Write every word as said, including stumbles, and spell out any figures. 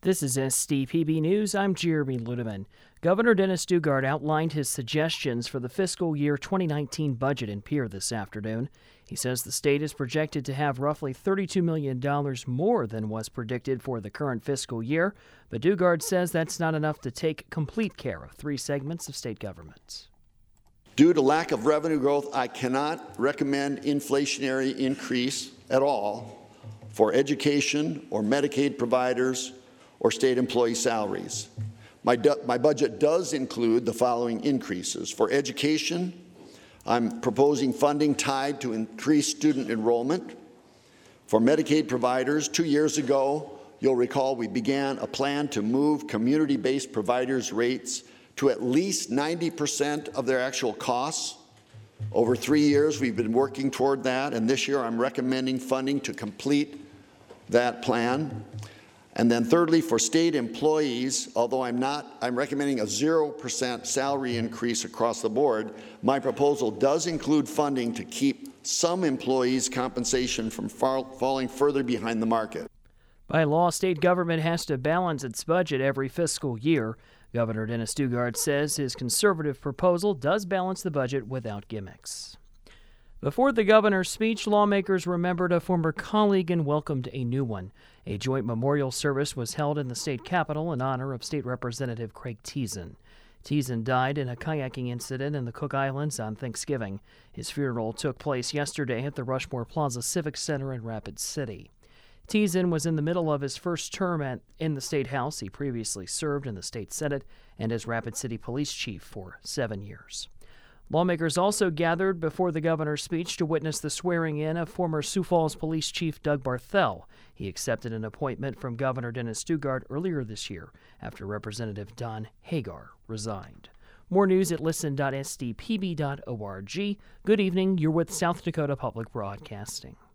This is S D P B News. I'm Jeremy Ludeman. Governor Dennis Daugaard outlined his suggestions for the fiscal year twenty nineteen budget in Pierre this afternoon. He says the state is projected to have roughly thirty-two million dollars more than was predicted for the current fiscal year, but Daugaard says that's not enough to take complete care of three segments of state government. Due to lack of revenue growth, I cannot recommend inflationary increase at all for education or Medicaid providers or state employee salaries. My, my budget does include the following increases. For education, I'm proposing funding tied to increased student enrollment. For Medicaid providers, two years ago, you'll recall we began a plan to move community-based providers' rates to at least ninety percent of their actual costs. Over three years, we've been working toward that, and this year I'm recommending funding to complete that plan. And then thirdly, for state employees, although I'm not, I'm recommending a zero percent salary increase across the board, my proposal does include funding to keep some employees' compensation from far, falling further behind the market. By law, state government has to balance its budget every fiscal year. Governor Dennis Daugaard says his conservative proposal does balance the budget without gimmicks. Before the governor's speech, lawmakers remembered a former colleague and welcomed a new one. A joint memorial service was held in the state capitol in honor of State Representative Craig Thiessen. Thiessen died in a kayaking incident in the Cook Islands on Thanksgiving. His funeral took place yesterday at the Rushmore Plaza Civic Center in Rapid City. Thiessen was in the middle of his first term at, in the State House. He previously served in the State Senate and as Rapid City Police Chief for seven years. Lawmakers also gathered before the governor's speech to witness the swearing-in of former Sioux Falls Police Chief Doug Barthel. He accepted an appointment from Governor Dennis Daugaard earlier this year after Representative Don Hagar resigned. More news at listen dot s d p b dot org. Good evening. You're with South Dakota Public Broadcasting.